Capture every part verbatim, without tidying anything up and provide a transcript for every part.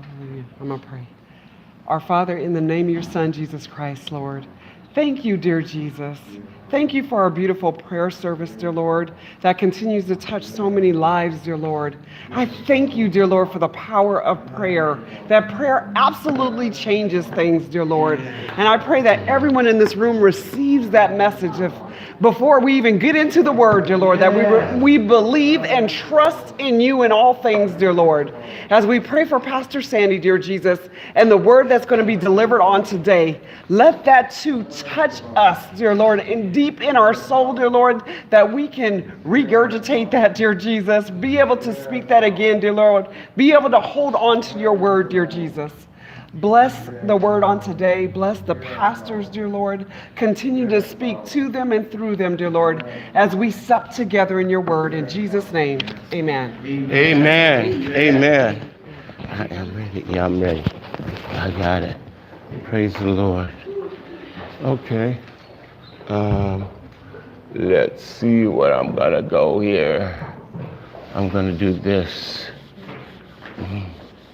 Hallelujah. I'm going to pray. Our Father, in the name of your Son, Jesus Christ, Lord, thank you, dear Jesus. Thank you for our beautiful prayer service, dear Lord, that continues to touch so many lives, dear Lord. I thank you, dear Lord, for the power of prayer, that prayer absolutely changes things, dear Lord. And I pray that everyone in this room receives that message of before we even get into the word, dear Lord, that we, re- we believe and trust in you in all things, dear Lord. As we pray for Pastor Sandy, dear Jesus, and the word that's going to be delivered on today, let that too touch us, dear Lord, and deep in our soul, dear Lord, that we can regurgitate that, dear Jesus, be able to speak that again, dear Lord, be able to hold on to your word, dear Jesus. Bless the word on today. Bless the pastors, dear Lord. Continue to speak to them and through them, dear Lord, as we sup together in your word. In Jesus' name, amen. Amen. Amen. I am ready. Yeah, I'm ready. I got it. Praise the Lord. Okay. Um, let's see what I'm going to go here. I'm going to do this. Mm-hmm.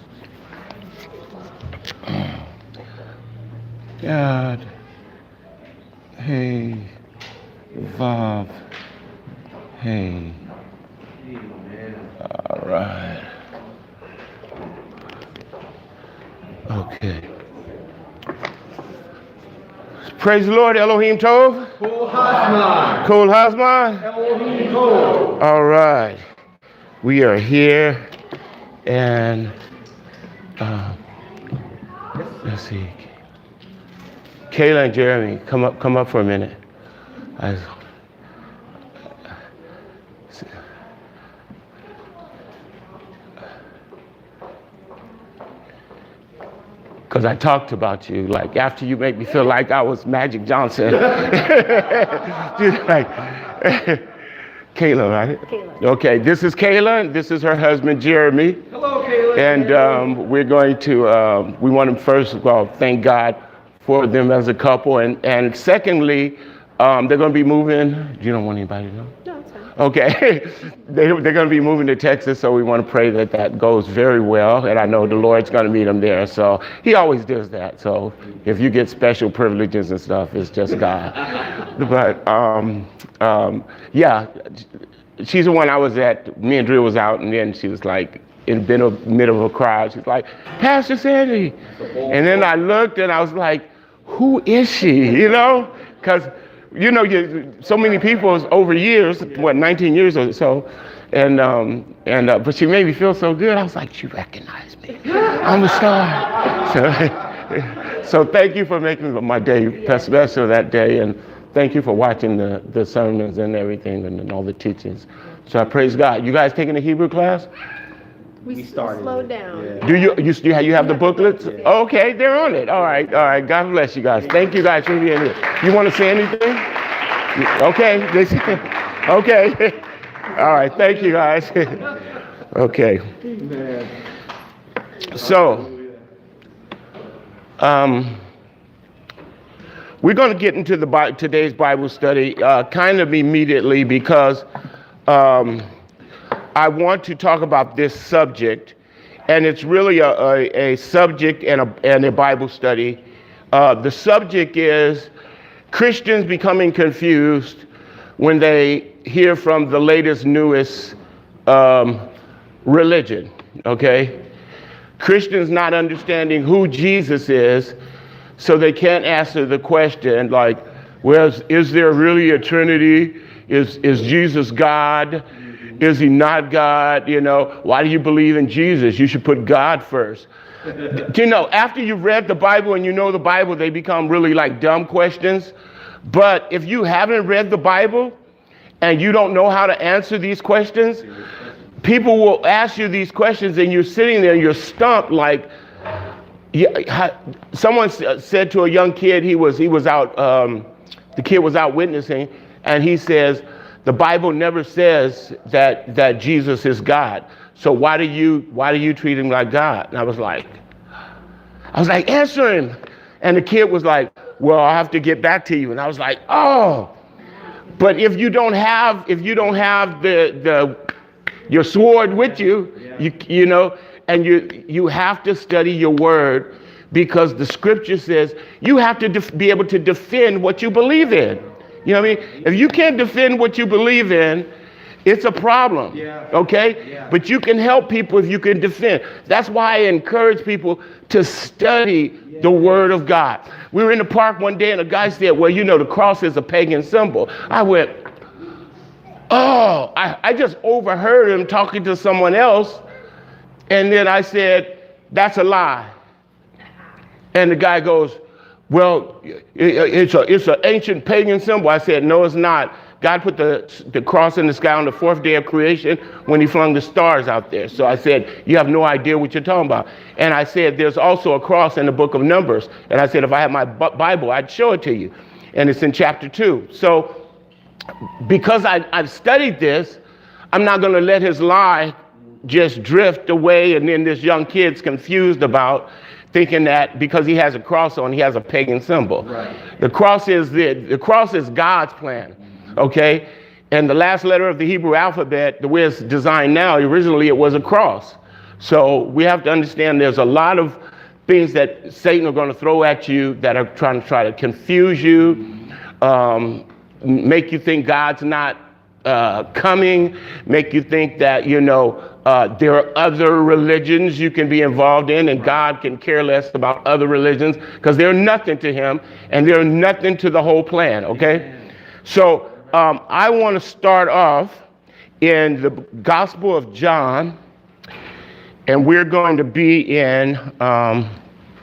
God, hey, Vav, hey, all right, okay. Praise the Lord, Elohim Tov. Kol Hazman. Kol Hazman. Elohim Tov. All right, we are here, and uh, let's see. Kayla and Jeremy, come up, come up for a minute. Because I, I talked about you, like after you made me feel like I was Magic Johnson. Just like, Kayla, right? Kayla. Okay, this is Kayla, and this is her husband, Jeremy. Hello, Kayla. And um, we're going to, um, we want to first of all thank God for them as a couple, and, and secondly, um, they're going to be moving. You don't want anybody to know? No, it's fine. Okay, they, they're going to be moving to Texas, so we want to pray that that goes very well, and I know the Lord's going to meet them there, so he always does that, so if you get special privileges and stuff, it's just God. But, um, um, yeah, she's the one I was at, me and Drew was out, and then she was like, in the middle of a crowd, she's like, Pastor Sandy. And then I looked and I was like, who is she, you know? Because, you know, you, so many people over years, what, nineteen years or so, and, um, and uh, but she made me feel so good. I was like, she recognized me. I'm a star. So, so thank you for making my day special that day, and thank you for watching the, the sermons and everything and, and all the teachings. So I praise God. You guys taking a Hebrew class? We, we started. Slowed down. Yeah. Do you you you have, you have the booklets? Yeah. Okay, they're on it. All right, all right. God bless you guys. Thank you guys for being here. You want to say anything? Okay. Okay. All right. Thank you guys. Okay. So, um, we're going to get into the today's Bible study uh, kind of immediately because. Um, I want to talk about this subject, and it's really a, a, a subject and a, and a Bible study. Uh, the subject is Christians becoming confused when they hear from the latest, newest um, religion, okay? Christians not understanding who Jesus is, so they can't answer the question like, well, is there really a Trinity? Is, is Jesus God? Is he not God? You know, why do you believe in Jesus? You should put God first. You know, after you've read the Bible and you know the Bible, they become really like dumb questions. But if you haven't read the Bible and you don't know how to answer these questions, people will ask you these questions and you're sitting there and you're stumped like, yeah, someone said to a young kid, he was, he was out, um, the kid was out witnessing, and he says, the Bible never says that that Jesus is God. So why do you why do you treat him like God? And I was like, I was like, answer him. And the kid was like, well, I'll have to get back to you. And I was like, oh. But if you don't have if you don't have the the your sword with you, you you know, and you you have to study your word, because the scripture says you have to def- be able to defend what you believe in. You know what I mean? If you can't defend what you believe in, it's a problem. Yeah. Okay? Yeah. But you can help people if you can defend. That's why I encourage people to study the word of God. We were in the park one day and a guy said, well, you know, the cross is a pagan symbol. I went, oh, I, I just overheard him talking to someone else. And then I said, that's a lie. And the guy goes, well, it, it's a it's an ancient pagan symbol. I said, no, it's not. God put the the cross in the sky on the fourth day of creation when he flung the stars out there. So I said, you have no idea what you're talking about. And I said, there's also a cross in the book of Numbers. And I said, if I had my Bible, I'd show it to you. And it's in chapter two. So because I, I've studied this, I'm not going to let his lie just drift away. And then this young kid's confused about thinking that because he has a cross on, he has a pagan symbol. Right. The cross is the, the cross is God's plan. Okay, and the last letter of the Hebrew alphabet, the way it's designed now, originally it was a cross. So we have to understand there's a lot of things that Satan are going to throw at you that are trying to try to confuse you, um, make you think God's not uh, coming, make you think that, you know, uh, there are other religions you can be involved in, and God can care less about other religions because they're nothing to him and they're nothing to the whole plan. Okay, so Um, I want to start off in the Gospel of John, and we're going to be in um,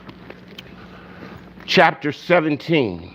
chapter seventeen.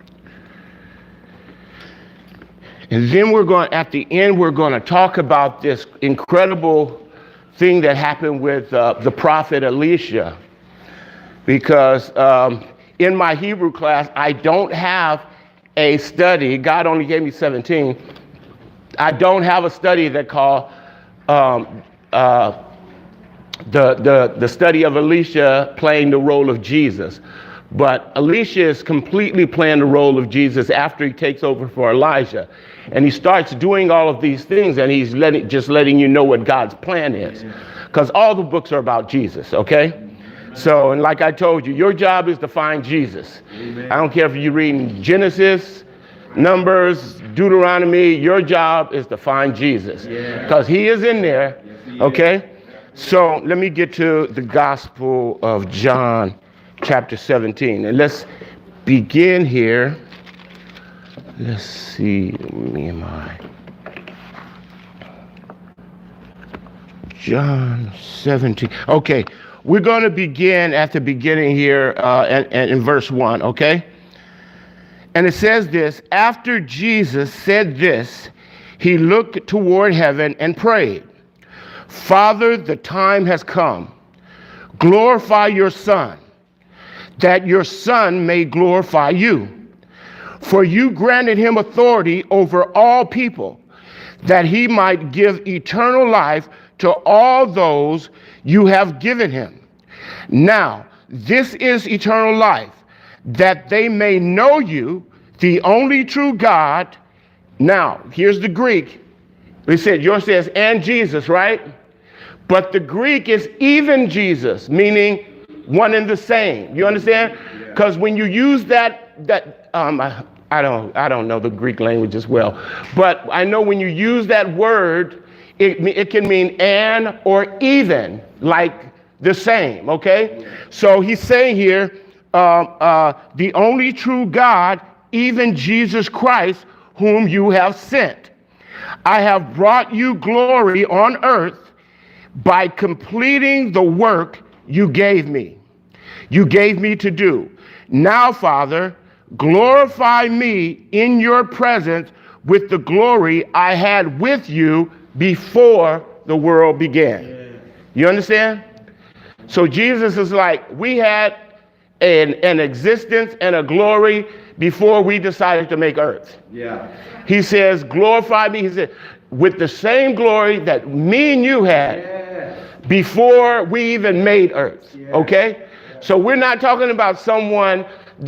And then we're going, at the end, we're going to talk about this incredible thing that happened with uh, the prophet Elisha. Because um, in my Hebrew class, I don't have a study. God only gave me seventeen. I don't have a study that called um, uh, the, the, the study of Elisha playing the role of Jesus. But Elisha is completely playing the role of Jesus after he takes over for Elijah. And he starts doing all of these things, and he's letting, just letting you know what God's plan is. Because all the books are about Jesus, okay? So, and like I told you, your job is to find Jesus. Amen. I don't care if you're reading Genesis, Numbers, Deuteronomy, your job is to find Jesus. Because yeah. he is in there, yes, he okay? Is. So let me get to the Gospel of John, chapter seventeen. And let's begin here. Let's see, me and my John seventeen. Okay. We're going to begin at the beginning here uh, and, and in verse one, okay? And it says this, after Jesus said this, he looked toward heaven and prayed, Father, the time has come. Glorify your Son, that your Son may glorify you. For you granted him authority over all people, that he might give eternal life to all those you have given him. Now, this is eternal life, that they may know you, the only true God. Now, here's the Greek. We said, yours says, and Jesus, right? But the Greek is even Jesus, meaning one and the same. You understand? Because when you use that, that um, I, I don't, I don't know the Greek language as well, but I know when you use that word, it, it can mean and or even, like the same, okay? So he's saying here, uh, uh, the only true God, even Jesus Christ, whom you have sent. I have brought you glory on earth by completing the work you gave me. You gave me to do. Now, Father, glorify me in your presence with the glory I had with you before the world began. You understand? So Jesus is like, we had an, an existence and a glory before we decided to make earth. Yeah. He says, glorify me. He said, with the same glory that me and you had yeah. before we even made earth. Yeah. Okay? Yeah. So we're not talking about someone that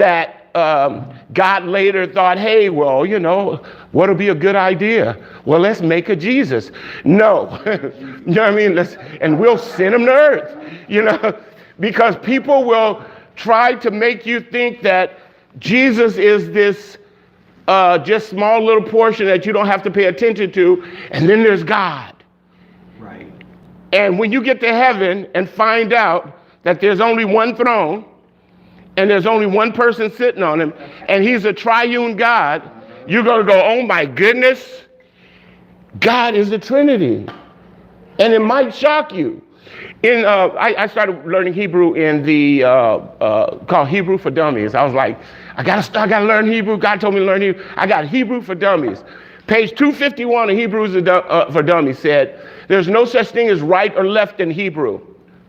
um, God later thought, hey, well, you know, what'll be a good idea? Well, let's make a Jesus. No, you know what I mean? Let's, and we'll send him to earth, you know, because people will try to make you think that Jesus is this uh, just small little portion that you don't have to pay attention to, and then there's God. Right. And when you get to heaven and find out that there's only one throne, and there's only one person sitting on him, and he's a triune God, you're going to go, oh my goodness, God is the Trinity. And it might shock you. In uh, I, I started learning Hebrew in the, uh, uh, called Hebrew for Dummies. I was like, I got to I gotta learn Hebrew. God told me to learn Hebrew. I got Hebrew for Dummies. Page two fifty-one of Hebrews for Dummies said, there's no such thing as right or left in Hebrew.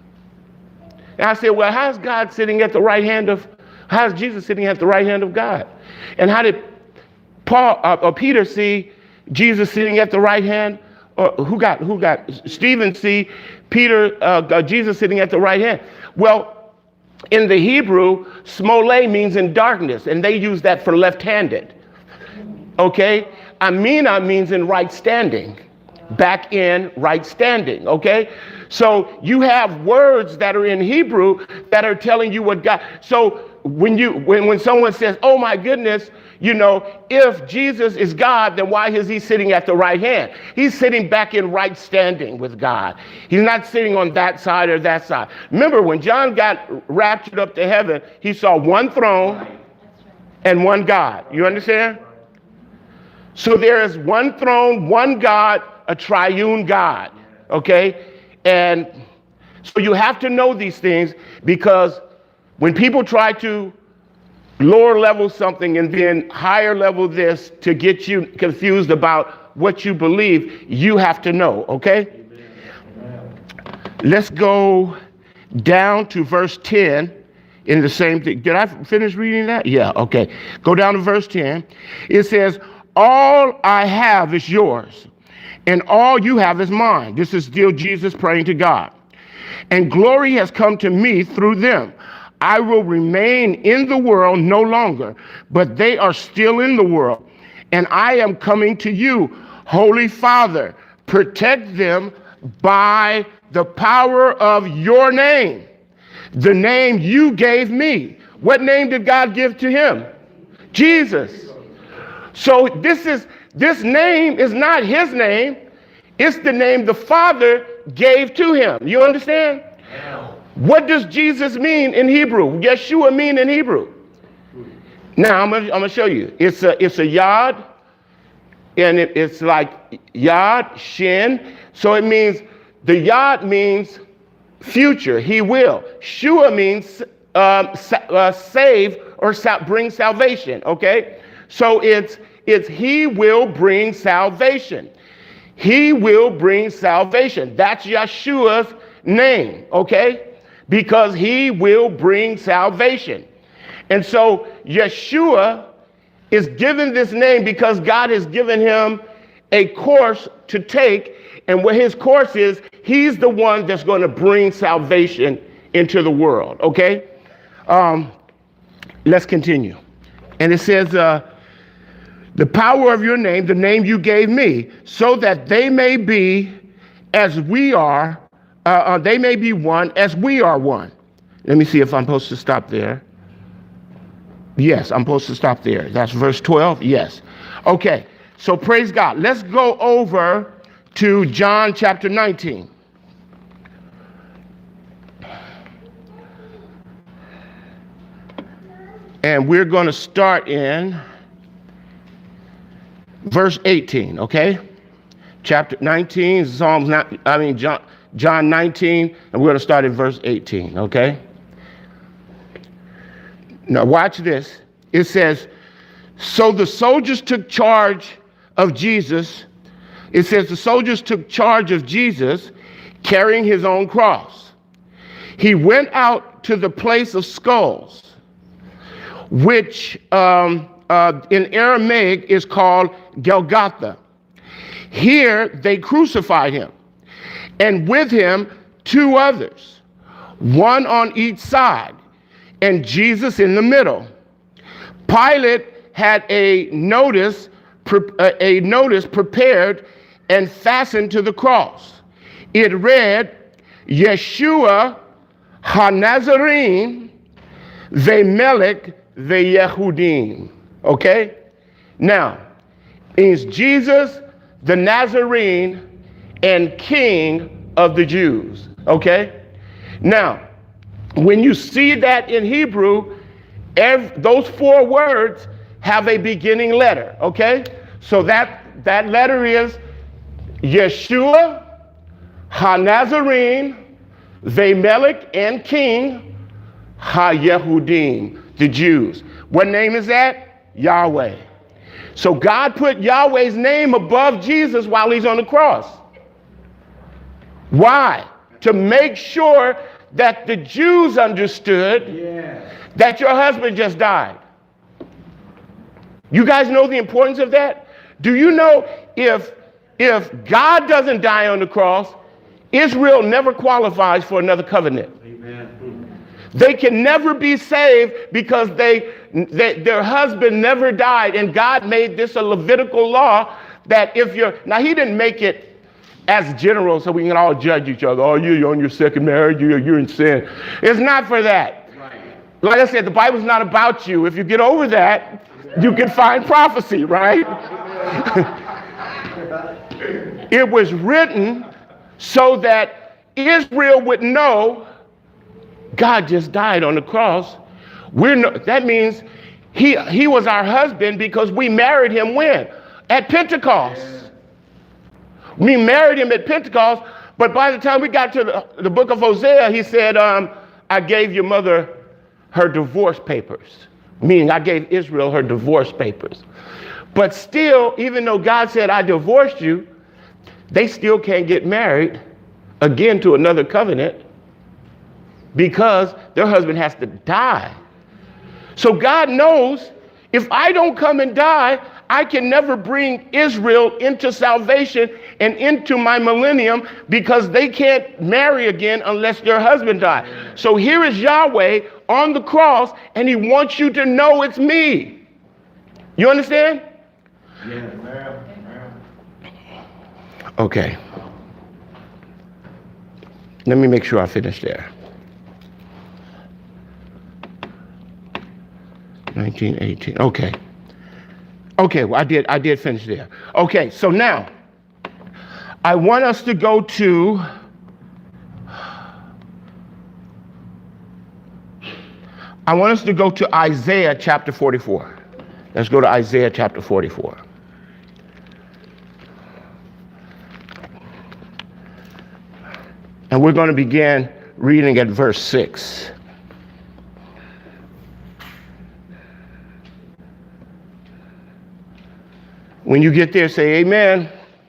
And I said, well, how's God sitting at the right hand of, how's Jesus sitting at the right hand of God? And how did Paul uh, or Peter see Jesus sitting at the right hand? Or who got, who got, Stephen see Peter, uh, Jesus sitting at the right hand? Well, in the Hebrew, smole means in darkness, and they use that for left-handed. Okay? Amina means in right standing. Back in right standing, okay? So you have words that are in Hebrew that are telling you what God, so when you when, when someone says, oh my goodness, you know, if Jesus is God, then why is he sitting at the right hand? He's sitting back in right standing with God. He's not sitting on that side or that side. Remember, when John got raptured up to heaven, he saw one throne and one God. You understand? So there is one throne, one God, a triune God, okay? And so you have to know these things, because when people try to lower level something and then higher level this to get you confused about what you believe, you have to know, okay? Amen. Let's go down to verse ten in the same thing. Did I finish reading that? Yeah, okay. Go down to verse ten. It says, all I have is yours, and all you have is mine. This is still Jesus praying to God. And glory has come to me through them. I will remain in the world no longer, but they are still in the world. And I am coming to you, Holy Father. Protect them by the power of your name, the name you gave me. What name did God give to him? Jesus. So this is this name is not his name. It's the name the Father gave to him. You understand? What does Jesus mean in Hebrew? Yeshua mean in Hebrew? Now I'm gonna, I'm gonna show you. It's a it's a yod, and it, it's like yod shin. So it means, the yod means future. He will. Shua means um, sa- uh, save or sa- bring salvation. Okay. So it's it's he will bring salvation. He will bring salvation. That's Yeshua's name, okay? Because he will bring salvation. And so Yeshua is given this name because God has given him a course to take. And what his course is, he's the one that's going to bring salvation into the world, okay? Um, let's continue. And it says, uh, the power of your name, the name you gave me, so that they may be as we are, uh, uh, they may be one as we are one. Let me see if I'm supposed to stop there. Yes, I'm supposed to stop there. That's verse twelve. Yes. Okay. So praise God. Let's go over to John chapter nineteen. And we're going to start in verse eighteen, okay? Chapter nineteen, Psalms, not, I mean, John, John nineteen, and we're going to start in verse eighteen, okay? Now, watch this. It says, so the soldiers took charge of Jesus. It says the soldiers took charge of Jesus, carrying his own cross. He went out to the place of skulls, which um, uh, in Aramaic is called Golgotha. Here they crucified him, and with him two others, one on each side, and Jesus in the middle. Pilate had a notice, a notice prepared and fastened to the cross. It read, Yeshua HaNazarene Ve'melech Ve'Yehudim. Okay? Now, is Jesus the Nazarene and King of the Jews? Okay? Now, when you see that in Hebrew, every, those four words have a beginning letter. Okay? So that, that letter is Yeshua HaNazarene Ve'melech and King HaYehudim, the Jews. What name is that? Yahweh. So God put Yahweh's name above Jesus while he's on the cross. Why? To make sure that the Jews understood Yeah. that your husband just died. You guys know the importance of that? Do you know if, if God doesn't die on the cross, Israel never qualifies for another covenant? Amen. They can never be saved because they, they their husband never died, and God made this a Levitical law that if you're, now he didn't make it as general so we can all judge each other. Oh, you're on your second marriage, you're, you're in sin. It's not for that. Right. Like I said, the Bible's not about you. If you get over that, you can find prophecy, right? It was written so that Israel would know God just died on the cross. We're no, that means he, he was our husband because we married him when? At Pentecost. Yeah. We married him at Pentecost, but by the time we got to the, the book of Hosea, he said, um, I gave your mother her divorce papers, meaning I gave Israel her divorce papers. But still, even though God said, I divorced you, they still can't get married again to another covenant because their husband has to die. So God knows if I don't come and die, I can never bring Israel into salvation and into my millennium because they can't marry again unless their husband died. So here is Yahweh on the cross, and he wants you to know it's me. You understand? Yeah. Okay. Let me make sure I finish there. nineteen eighteen. Okay. Okay, well, I did I did finish there. Okay, so now I want us to go to I want us to go to Isaiah chapter forty-four. Let's go to Isaiah chapter forty-four. And we're going to begin reading at verse six. When you get there, say amen.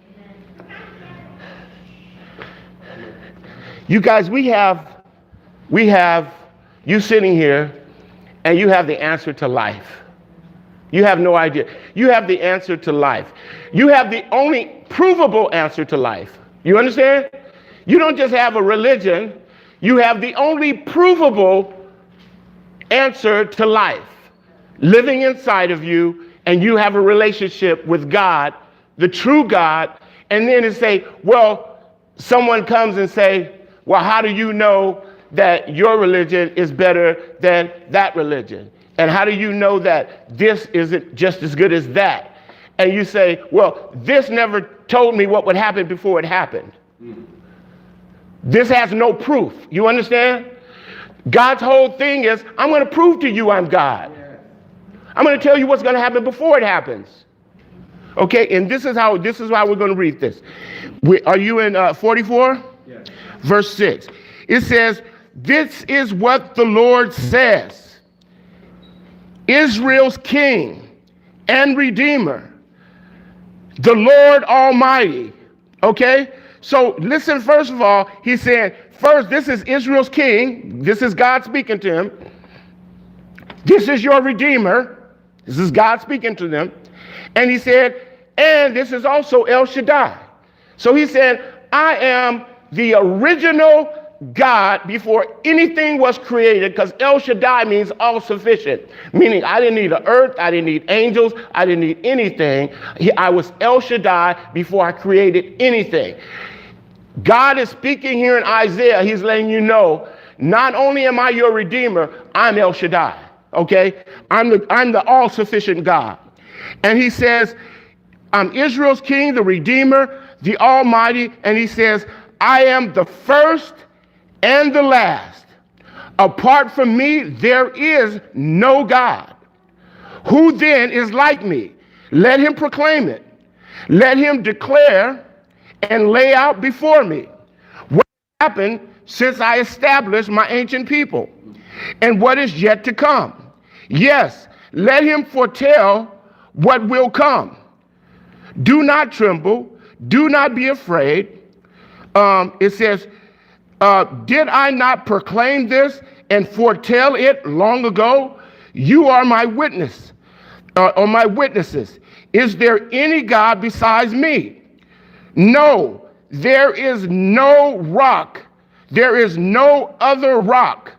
You guys, we have, we have you sitting here and you have the answer to life. You have no idea. You have the answer to life. You have the only provable answer to life. You understand? You don't just have a religion. You have the only provable answer to life living inside of you, and you have a relationship with God, the true God. And then to say, well, someone comes and say, well, how do you know that your religion is better than that religion? And how do you know that this isn't just as good as that? And you say, well, this never told me what would happen before it happened. Mm. This has no proof. You understand? God's whole thing is, I'm going to prove to you I'm God. Yeah. I'm going to tell you what's going to happen before it happens. Okay, and this is how this is how we're going to read this. We, are you in uh, forty-four? Yes. Verse six. It says, this is what the Lord says. Israel's King and Redeemer, the Lord Almighty. Okay? So listen, first of all, he's saying, first, this is Israel's King. This is God speaking to him. This is your Redeemer. This is God speaking to them. And he said, and this is also El Shaddai. So he said, I am the original God before anything was created, because El Shaddai means all sufficient, meaning I didn't need the earth, I didn't need angels, I didn't need anything. He, I was El Shaddai before I created anything. God is speaking here in Isaiah. He's letting you know, not only am I your Redeemer, I'm El Shaddai, okay? I'm the, I'm the all-sufficient God. And he says, I'm Israel's king, the Redeemer, the Almighty, and he says, I am the first and the last. Apart from me, there is no God. Who then is like me? Let him proclaim it. Let him declare and lay out before me what happened since I established my ancient people and what is yet to come. Yes, let him foretell what will come. Do not tremble. Do not be afraid. Um, it says, uh, did I not proclaim this and foretell it long ago? You are my witness, uh, or my witnesses. Is there any God besides me? No, there is no rock. There is no other rock.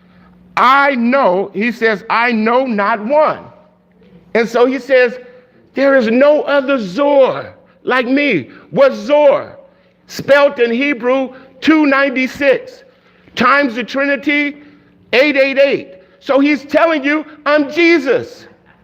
I know, he says, I know not one. And so he says, there is no other Zor like me. What's Zor? Spelt in Hebrew, two ninety-six. Times the Trinity, eight eight eight. So he's telling you, I'm Jesus.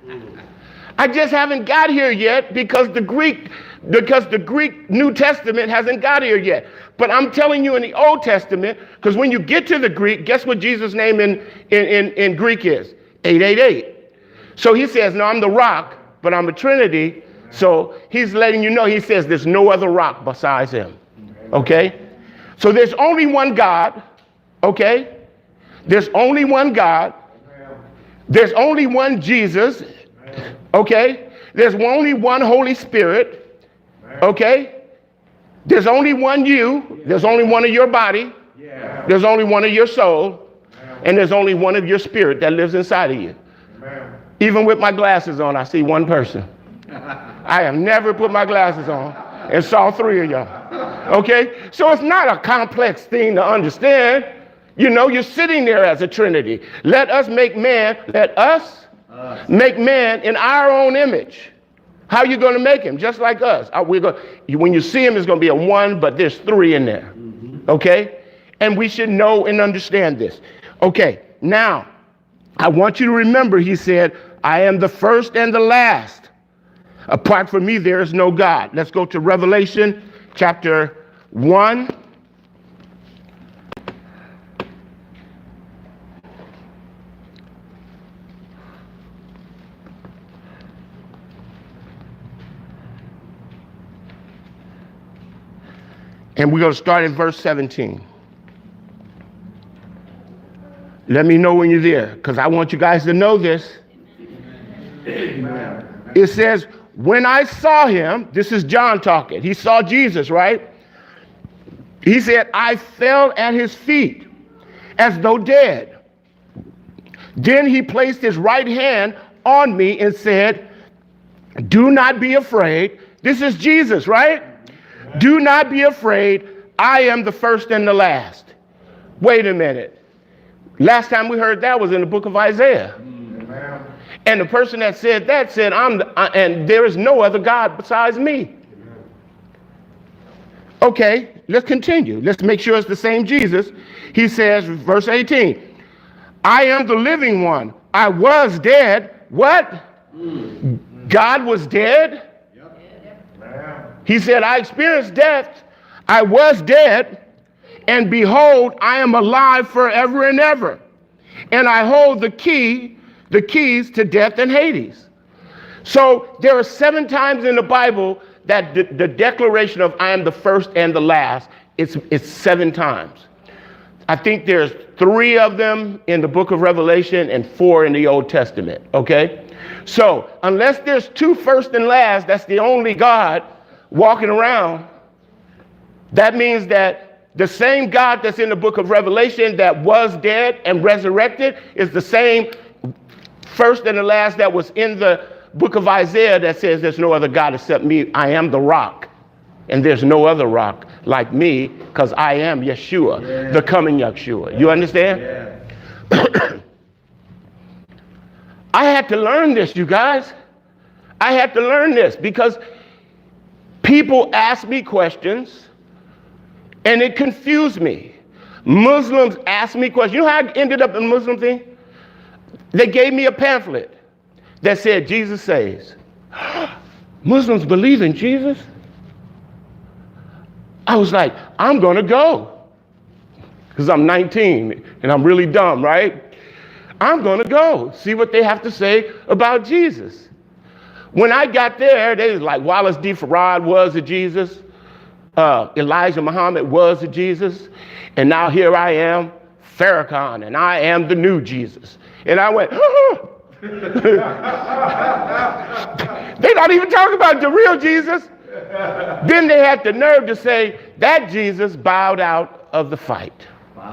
I just haven't got here yet because the Greek, because the Greek New Testament hasn't got here yet. But I'm telling you in the Old Testament, because when you get to the Greek, guess what Jesus' name in, in, in, in Greek is? eight eight eight. So he says, no, I'm the rock, but I'm a Trinity. So he's letting you know, he says there's no other rock besides him. Okay? So there's only one God. Okay? There's only one God. There's only one Jesus. Okay? There's only one Holy Spirit. Okay? There's only one you. There's only one of your body. There's only one of your soul. And there's only one of your spirit that lives inside of you. Even with my glasses on, I see one person. I have never put my glasses on and saw three of y'all. Okay? So it's not a complex thing to understand. You know, you're sitting there as a Trinity. Let us make man, let us make man in our own image. How are you going to make him? Just like us. We're going, when you see him, it's going to be a one, but there's three in there. Okay? And we should know and understand this. Okay, now, I want you to remember, he said, I am the first and the last. Apart from me, there is no God. Let's go to Revelation chapter one. And we're going to start in verse seventeen. Let me know when you're there, because I want you guys to know this. Amen. It says, when I saw him, this is John talking. He saw Jesus, right? He said, I fell at his feet as though dead. Then he placed his right hand on me and said, do not be afraid. This is Jesus, right? Do not be afraid. I am the first and the last. Wait a minute. Last time we heard that was in the book of Isaiah. Amen. And the person that said that said, I'm the, uh, and there is no other God besides me. Amen. Okay, let's continue. Let's make sure it's the same Jesus. He says, verse eighteen, I am the living one. I was dead. What? Mm. God was dead? Yep. He said, I experienced death. I was dead. And behold, I am alive forever and ever. And I hold the key, the keys to death and Hades. So there are seven times in the Bible that the, the declaration of I am the first and the last, it's, it's seven times. I think there's three of them in the book of Revelation and four in the Old Testament, okay? So unless there's two first and last, that's the only God walking around, that means that the same God that's in the book of Revelation that was dead and resurrected is the same first and the last that was in the book of Isaiah that says there's no other God except me. I am the rock. And there's no other rock like me, because I am Yeshua, yeah. the coming Yeshua. Yeah. You understand? Yeah. I had to learn this, you guys. I had to learn this because people ask me questions and it confused me. Muslims ask me questions. You know how I ended up in Muslim thing? They gave me a pamphlet that said Jesus saves. Muslims believe in Jesus? I was like, I'm going to go. Because I'm nineteen and I'm really dumb, right? I'm going to go see what they have to say about Jesus. When I got there, they was like, Wallace D. Farad was a Jesus. Uh, Elijah Muhammad was a Jesus. And now here I am, Farrakhan, and I am the new Jesus. And I went, oh. They're not even talking about the real Jesus. Then they had the nerve to say that Jesus bowed out of the fight.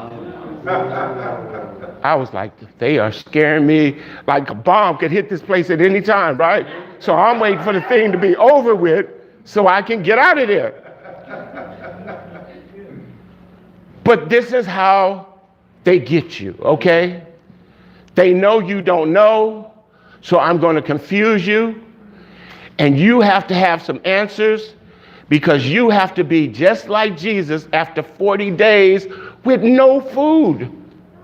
I was like, they are scaring me like a bomb could hit this place at any time, right? So I'm waiting for the thing to be over with so I can get out of there. But this is how they get you, okay? They know you don't know, so I'm going to confuse you. And you have to have some answers because you have to be just like Jesus after forty days with no food.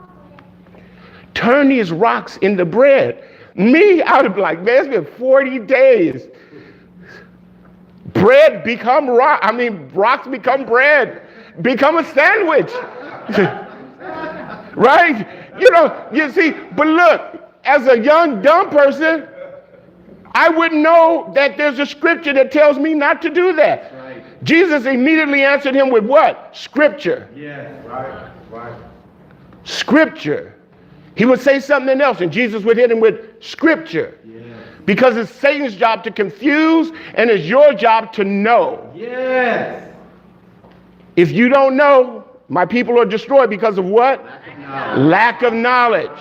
Turn these rocks into bread. Me, I would be like, man, it's been forty days. Bread become rock. I mean, rocks become bread. Become a sandwich. Right? You know, you see, but look, as a young, dumb person, I wouldn't know that there's a scripture that tells me not to do that. Right. Jesus immediately answered him with what? Scripture. Yeah, right, right. Scripture. He would say something else, and Jesus would hit him with scripture. Yeah. Because it's Satan's job to confuse, and it's your job to know. Yes. If you don't know, my people are destroyed because of what? Lack of knowledge. Lack of knowledge.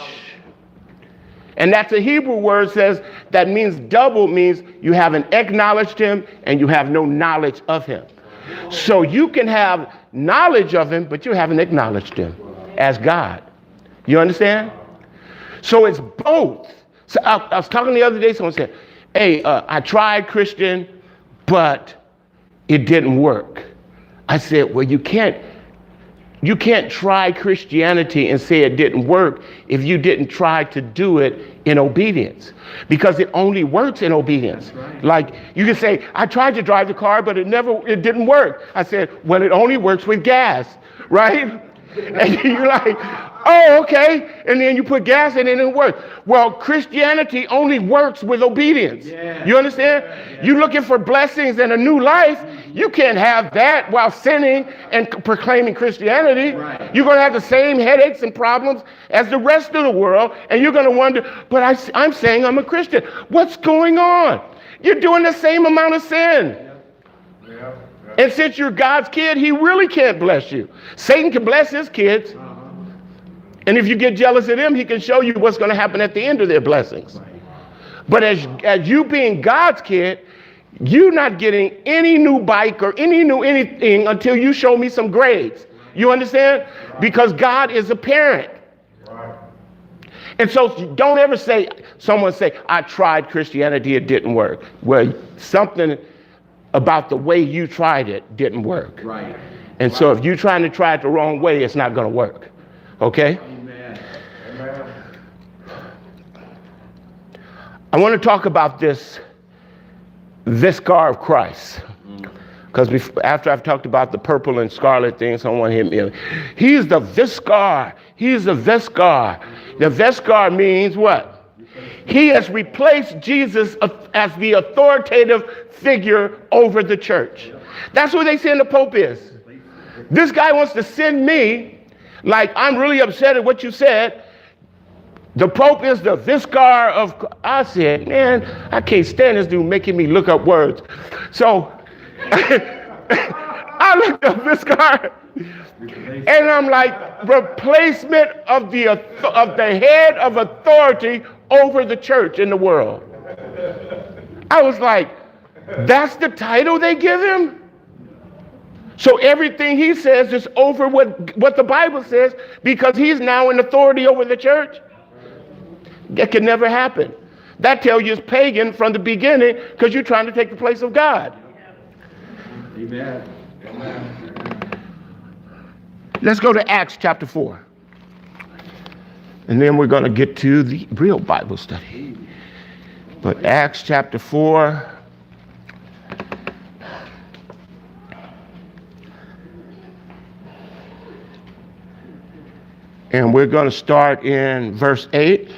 And that's a Hebrew word says that means double means you haven't acknowledged him and you have no knowledge of him. So you can have knowledge of him, but you haven't acknowledged him as God. You understand? So it's both. So I, I was talking the other day, someone said, hey, uh, I tried Christian, but it didn't work. I said, well, you can't, you can't try Christianity and say it didn't work if you didn't try to do it in obedience, because it only works in obedience. Right. Like you can say, I tried to drive the car, but it never, it didn't work. I said, well, it only works with gas, right? And you're like, oh, okay. And then you put gas in it and it works. Well, Christianity only works with obedience. Yeah. You understand? Yeah. You're looking for blessings and a new life. You can't have that while sinning and proclaiming Christianity. Right. You're going to have the same headaches and problems as the rest of the world. And you're going to wonder, but I, I'm saying I'm a Christian. What's going on? You're doing the same amount of sin. Yeah. Yeah. And since you're God's kid, he really can't bless you. Satan can bless his kids. Uh-huh. And if you get jealous of them, he can show you what's going to happen at the end of their blessings. Right. But as, as you being God's kid, you're not getting any new bike or any new anything until you show me some grades. You understand? Right. Because God is a parent. Right. And so don't ever say, someone say, I tried Christianity, it didn't work. Well, something about the way you tried it didn't work. Right. And right. So if you're trying to try it the wrong way, it's not going to work. Okay? Amen. Amen. I want to talk about this Viskar of Christ. Because mm. after I've talked about the purple and scarlet thing, someone hit me. He's the Viskar. He's the Viskar. The Viskar means what? He has replaced Jesus as the authoritative figure over the church. That's what they say the Pope is. This guy wants to send me, like I'm really upset at what you said. The Pope is the Viskar of... I said, man, I can't stand this dude making me look up words. So I looked up Viskar, and I'm like, replacement of the of the head of authority over the church in the world. I was like, that's the title they give him? So everything he says is over what, what the Bible says because he's now in authority over the church. That can never happen. That tells you it's pagan from the beginning because you're trying to take the place of God. Amen. Amen. Let's go to Acts chapter four. And then we're going to get to the real Bible study. But Acts chapter four. And we're going to start in verse eight.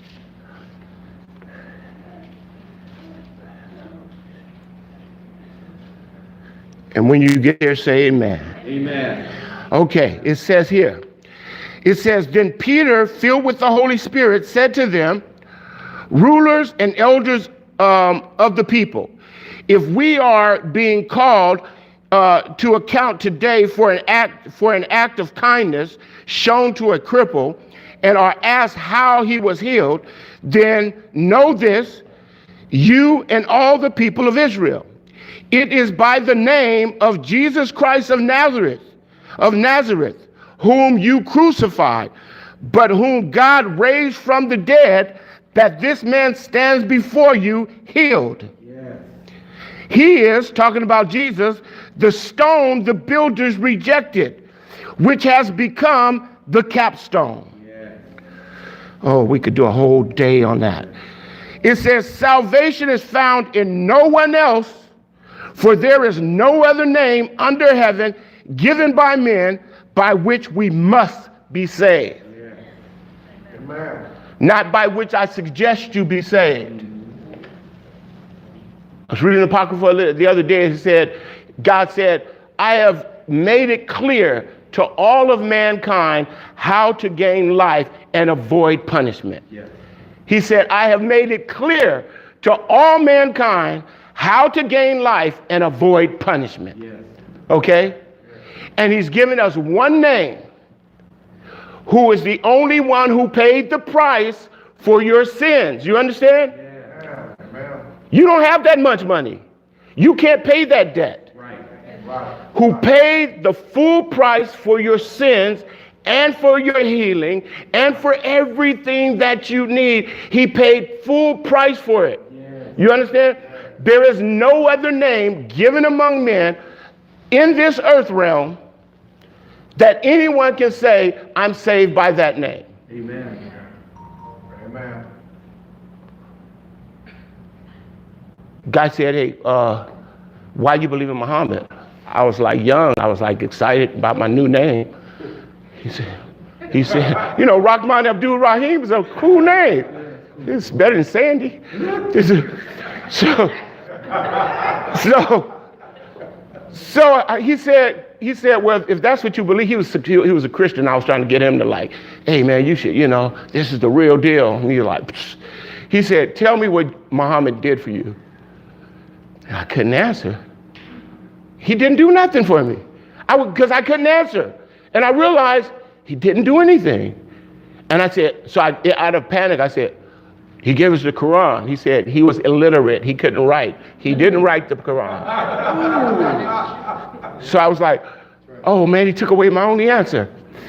And when you get there, say amen. Amen. Okay, it says here. It says, then Peter, filled with the Holy Spirit, said to them, rulers and elders um, of the people, if we are being called uh, to account today for an act for an act of kindness shown to a cripple, and are asked how he was healed, then know this, you and all the people of Israel. It is by the name of Jesus Christ of Nazareth, of Nazareth, whom you crucified, but whom God raised from the dead, that this man stands before you healed. Yes. He is, talking about Jesus, the stone the builders rejected, which has become the capstone. Yes. Oh, we could do a whole day on that. It says, salvation is found in no one else, for there is no other name under heaven given by men by which we must be saved. Yes. Amen. Not by which I suggest you be saved. I was reading the Apocrypha the other day. He said, God said, I have made it clear to all of mankind how to gain life and avoid punishment. Yes. He said, I have made it clear to all mankind how to gain life and avoid punishment. Yes. Okay? Yes. And he's given us one name, who is the only one who paid the price for your sins. You understand? Yeah. Amen. You don't have that much money. You can't pay that debt. Right. Right. Who paid the full price for your sins and for your healing and for everything that you need. He paid full price for it. Yes. You understand? There is no other name given among men in this earth realm that anyone can say, I'm saved by that name. Amen. Amen. Guy said, hey, uh, why you believe in Muhammad? I was like young. I was like excited about my new name. He said, he said, you know, Rahman Abdul Rahim is a cool name. It's better than Sandy. This is, so, so, so uh, he said, he said, well, if that's what you believe, he was he was a Christian. I was trying to get him to like, hey man, you should, you know, this is the real deal. And he's like, psh. He said, tell me what Muhammad did for you. And I couldn't answer. He didn't do nothing for me. I because I couldn't answer. And I realized he didn't do anything. And I said, so I, out of panic, I said, he gave us the Quran. He said he was illiterate. He couldn't write. He didn't write the Quran. So I was like, oh man, he took away my only answer.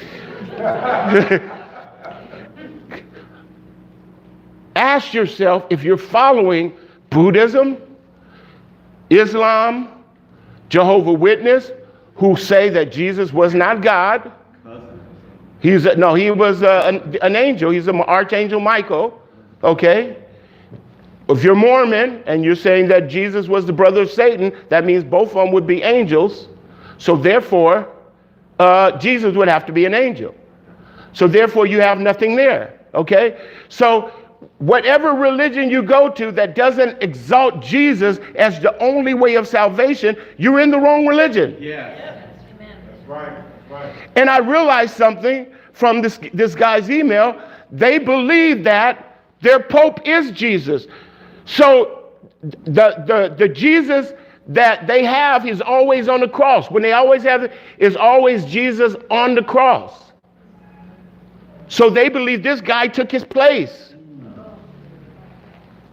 Ask yourself if you're following Buddhism, Islam, Jehovah's Witness, who say that Jesus was not God. He's a, no, he was a, an, an angel. He's an archangel Michael. Okay. If you're Mormon and you're saying that Jesus was the brother of Satan, that means both of them would be angels. So therefore, uh, Jesus would have to be an angel. So therefore, you have nothing there. Okay. So whatever religion you go to that doesn't exalt Jesus as the only way of salvation, you're in the wrong religion. Yeah. Yes. That's right. Right. And I realized something from this, this guy's email. They believe that their Pope is Jesus. So the, the, the Jesus that they have is always on the cross. When they always have it, is always Jesus on the cross. So they believe this guy took his place.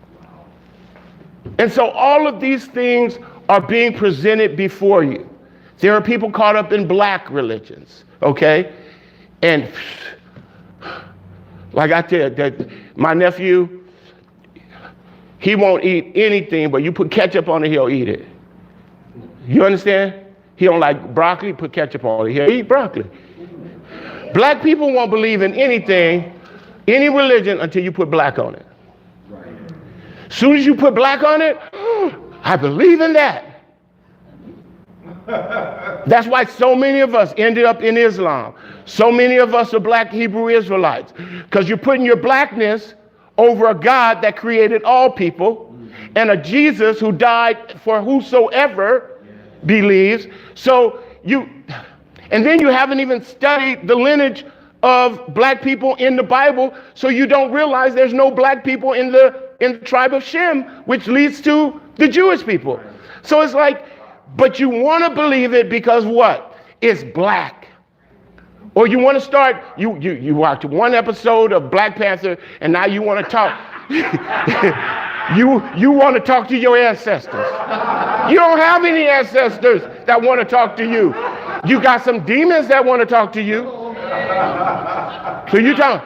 And so all of these things are being presented before you. There are people caught up in black religions, okay? And like I said, that my nephew, he won't eat anything, but you put ketchup on it, he'll eat it. You understand? He don't like broccoli, put ketchup on it, he'll eat broccoli. Black people won't believe in anything, any religion, until you put black on it. As soon as you put black on it, I believe in that. That's why so many of us ended up in Islam. So many of us are black Hebrew Israelites, because you're putting your blackness over a God that created all people and a Jesus who died for whosoever believes. So you, and then you haven't even studied the lineage of black people in the Bible, so you don't realize there's no black people in the in the tribe of Shem, which leads to the Jewish people. So it's like, but you want to believe it because what? It's black. Or you want to start, you, you, you watch one episode of Black Panther, and now you want to talk. you, you want to talk to your ancestors. You don't have any ancestors that want to talk to you. You got some demons that want to talk to you. So you talk.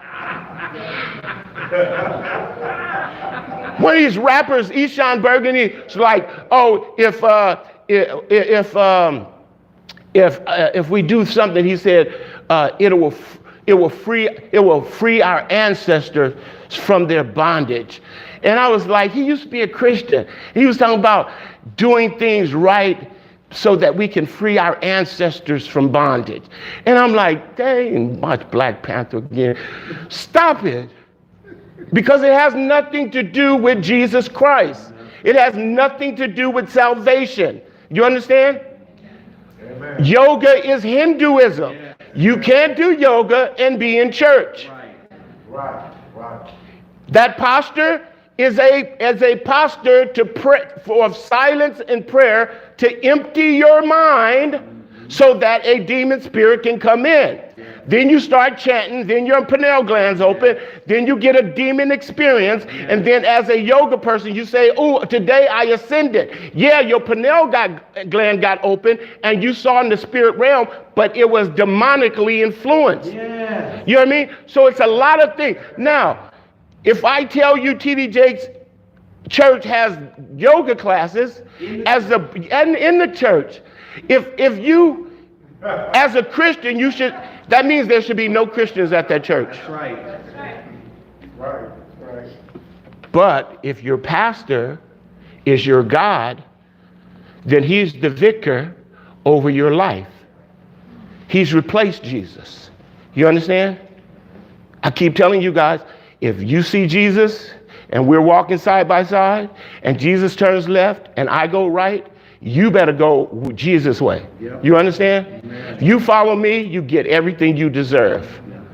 One of these rappers, Eshawn Burgundy, is like, oh, if uh, if if um, if uh, if we do something, he said, uh, it will it will free it will free our ancestors from their bondage. And I was like, he used to be a Christian. He was talking about doing things right so that we can free our ancestors from bondage. And I'm like, dang, watch Black Panther again. Stop it. Because it has nothing to do with Jesus Christ. It has nothing to do with salvation. You understand? Amen. Yoga is Hinduism. Yeah. You can't do yoga and be in church. Right, right, right. That posture is a, is a posture to pray, for silence and prayer, to empty your mind so that a demon spirit can come in. Then you start chanting, then your pineal glands open, then you get a demon experience, and then as a yoga person, you say, oh, today I ascended. Yeah, your pineal got, gland got open, and you saw in the spirit realm, but it was demonically influenced. Yeah. You know what I mean? So it's a lot of things. Now, if I tell you T D Jakes church has yoga classes, as the and in the church, if if you, as a Christian, you should, that means there should be no Christians at that church. That's right. That's right. Right, right. But if your pastor is your God, then he's the vicar over your life. He's replaced Jesus. You understand? I keep telling you guys, if you see Jesus and we're walking side by side and Jesus turns left and I go right, you better go Jesus' way. Yep. You understand? Amen. If you follow me, you get everything you deserve.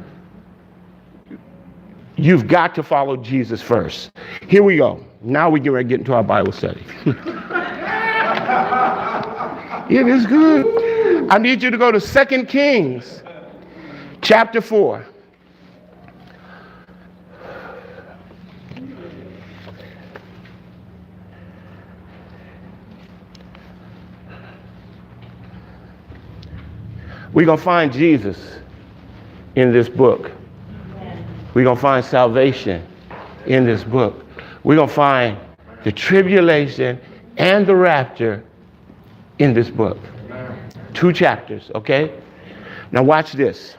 You've got to follow Jesus first. Here we go. Now we get ready to get into our Bible study. It is good. I need you to go to Second Kings chapter four. We're going to find Jesus in this book. We're going to find salvation in this book. We're going to find the tribulation and the rapture in this book. Two chapters, okay? Now watch this.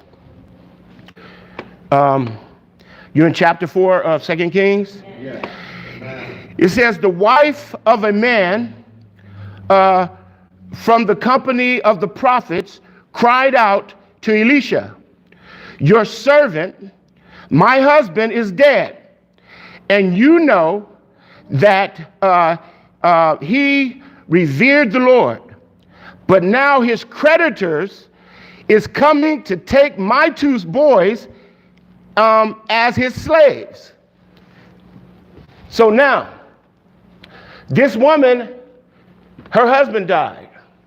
Um, you're in chapter four of Second Kings? Yes. It says, the wife of a man uh, from the company of the prophets cried out to Elisha, your servant, my husband, is dead. And you know that uh, uh, he revered the Lord. But now his creditors is coming to take my two boys um, as his slaves. So now, this woman, her husband died.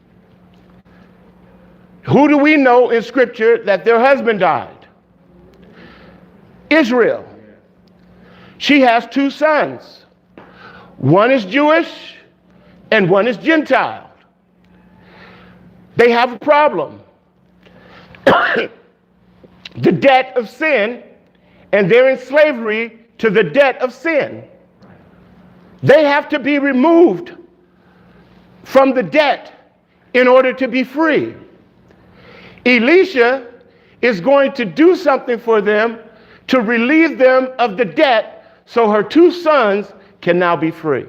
Who do we know in Scripture that their husband died? Israel. She has two sons. One is Jewish and one is Gentile. They have a problem. The debt of sin, and they're in slavery to the debt of sin. They have to be removed from the debt in order to be free. Elisha is going to do something for them to relieve them of the debt so her two sons can now be free.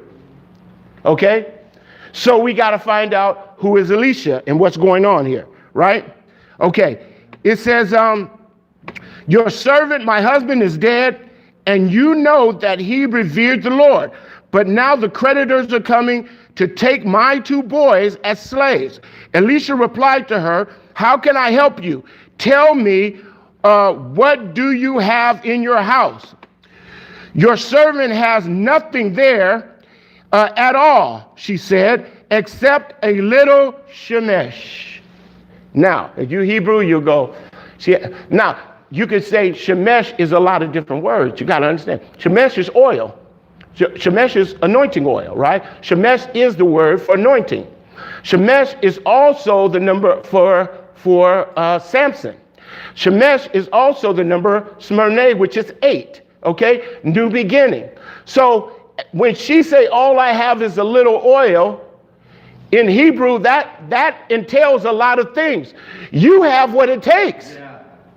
Okay? So we got to find out who is Elisha and what's going on here, right? Okay. It says, um, your servant, my husband, is dead, and you know that he revered the Lord. But now the creditors are coming to take my two boys as slaves. Elisha replied to her, how can I help you? Tell me, uh, what do you have in your house? Your servant has nothing there uh, at all, she said, except a little shemesh. Now, if you Hebrew, you go, see, now, you could say shemesh is a lot of different words. You got to understand. Shemesh is oil. Shemesh is anointing oil, right? Shemesh is the word for anointing. Shemesh is also the number for, for uh, Samson. Shemesh is also the number Smyrna, which is eight, okay? New beginning. So when she say, all I have is a little oil, in Hebrew, that, that entails a lot of things. You have what it takes. Yeah.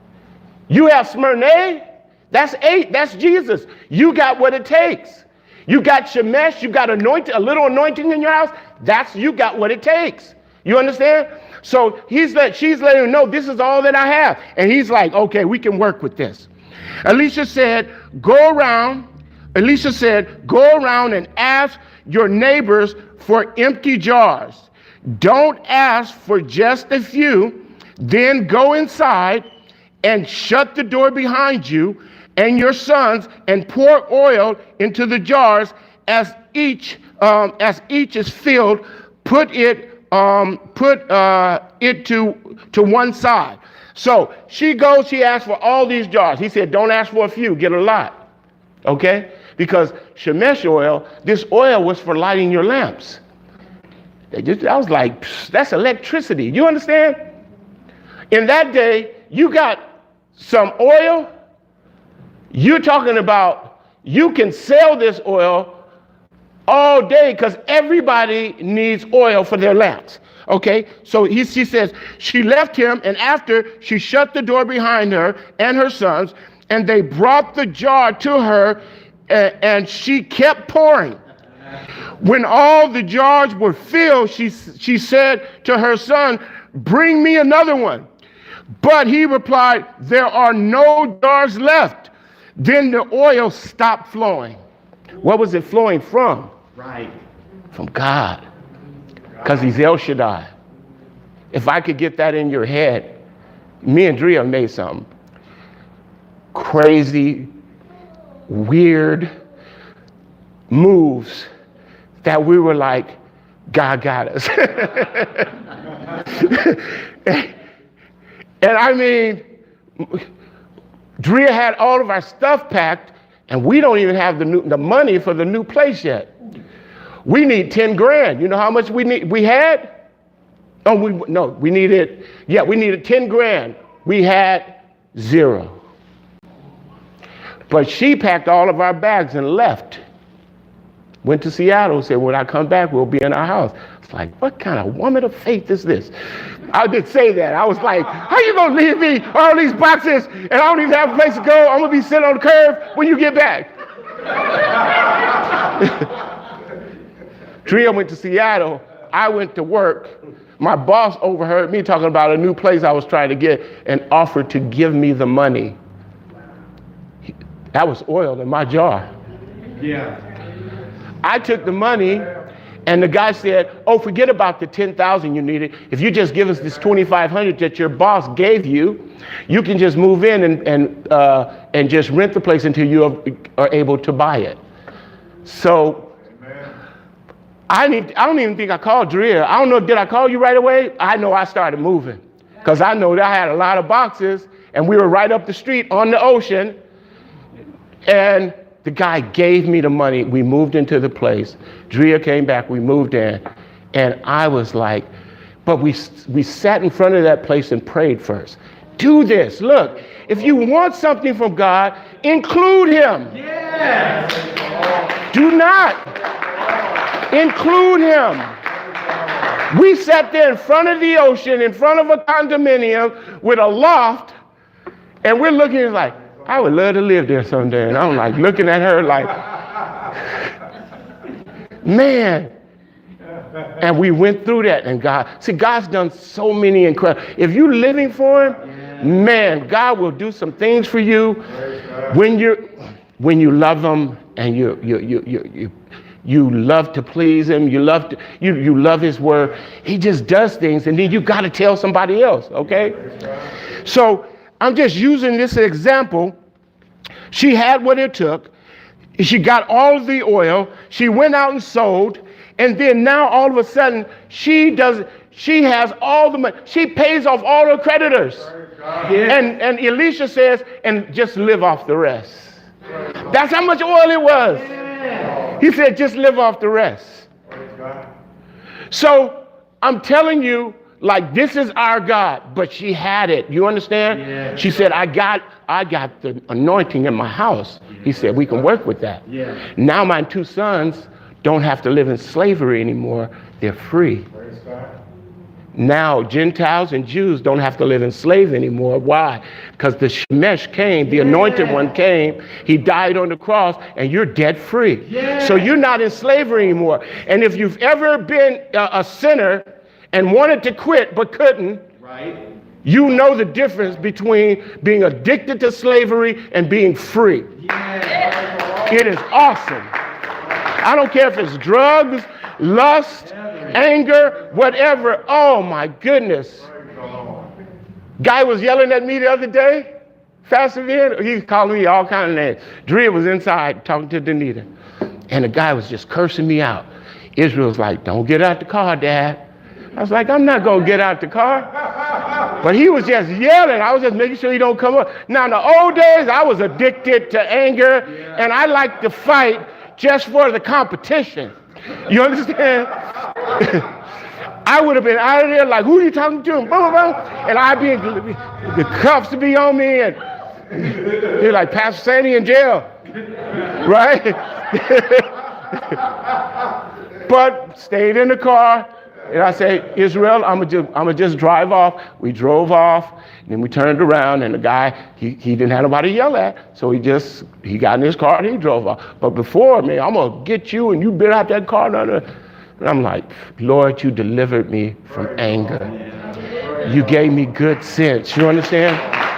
You have Smyrna, that's eight, that's Jesus. You got what it takes. You got Shemesh, you got anointing, a little anointing in your house, that's, you got what it takes. You understand? So he's let, she's letting him know this is all that I have. And he's like, okay, we can work with this. Elisha said, go around, Elisha said, go around and ask your neighbors for empty jars. Don't ask for just a few, then go inside and shut the door behind you and your sons and pour oil into the jars as each um, as each is filled. Put it um, put uh, it to to one side. So she goes. She asks for all these jars. He said, "Don't ask for a few. Get a lot." Okay, because shemesh oil. This oil was for lighting your lamps. They just, I was like, that's electricity. You understand? In that day, you got some oil. You're talking about you can sell this oil all day because everybody needs oil for their lamps. Okay, so he, she says she left him, and after she shut the door behind her and her sons, and they brought the jar to her, uh, and she kept pouring. When all the jars were filled, she, she said to her son, bring me another one. But he replied, there are no jars left. Then the oil stopped flowing. What was it flowing from? Right. From God. Because he's El Shaddai. If I could get that in your head, me and Drea made some crazy, weird moves that we were like, God got us. and, and I mean, Drea had all of our stuff packed, and we don't even have the new, the money for the new place yet. We need ten grand. You know how much we need? We had? Oh, we no, we needed, yeah, we needed ten grand. We had zero. But she packed all of our bags and left. Went to Seattle, said, when I come back, we'll be in our house. It's like, what kind of woman of faith is this? I did say that. I was like, how you going to leave me all these boxes and I don't even have a place to go? I'm going to be sitting on the curb when you get back. Drea went to Seattle. I went to work. My boss overheard me talking about a new place I was trying to get and offered to give me the money. That was oil in my jar. Yeah. I took the money, and the guy said, oh, forget about the ten thousand you needed. If you just give us this twenty-five hundred that your boss gave you, you can just move in and and uh, and just rent the place until you are able to buy it. So I need. I don't even think I called Drea. I don't know, did I call you right away? I know I started moving because I know that I had a lot of boxes, and we were right up the street on the ocean, and the guy gave me the money. We moved into the place. Drea came back. We moved in. And I was like, But we, we sat in front of that place and prayed first. Do this. Look, if you want something from God, include him. Yes. Do not include him. We sat there in front of the ocean, in front of a condominium with a loft, and we're looking at like, I would love to live there someday. And I'm like looking at her like, man. And we went through that, and God, see, God's done so many incredible. If you're living for him, man, God will do some things for you when you when you love him and you you you you you, you love to please him. You love to you you love his word. He just does things, and then you got to tell somebody else. Okay, so I'm just using this example. She had what it took. She got all of the oil. She went out and sold. And then now all of a sudden, she does. She has all the money. She pays off all her creditors. Yeah. And, and Elisha says, and just live off the rest. That's how much oil it was. Yeah. He said, just live off the rest. So I'm telling you, like, this is our God. But she had it. You understand? Yeah. She said, I got, I got the anointing in my house. He said, we can work with that. Yeah. Now my two sons don't have to live in slavery anymore. They're free. Now Gentiles and Jews don't have to live in slavery anymore. Why? Because the Shemesh came, the yeah. anointed one came, he died on the cross, and you're debt free. Yeah. So you're not in slavery anymore. And if you've ever been a, a sinner and wanted to quit but couldn't, right, you know the difference between being addicted to slavery and being free. Yeah. It is awesome. I don't care if it's drugs, lust, anger, whatever. Oh my goodness. Guy was yelling at me the other day. Faster, he called me all kinds of names. Drea was inside talking to Danita. And the guy was just cursing me out. Israel's like, don't get out the car, Dad. I was like, I'm not going to get out the car. But he was just yelling. I was just making sure he don't come up. Now, in the old days, I was addicted to anger, and I liked to fight just for the competition. You understand? I would have been out of there like, who are you talking to? And, blah, blah, blah. And I'd be, the cuffs would be on me, and you're like, Pastor Sandy in jail, right? But stayed in the car, and I say, Israel, I'm gonna just, I'm gonna just drive off. We drove off, and then we turned around, and the guy, he, he didn't have nobody to yell at, so he just, he got in his car and he drove off. But before me, I'm gonna get you, and you been out that car. And I'm like, Lord, you delivered me from anger. You gave me good sense. You understand?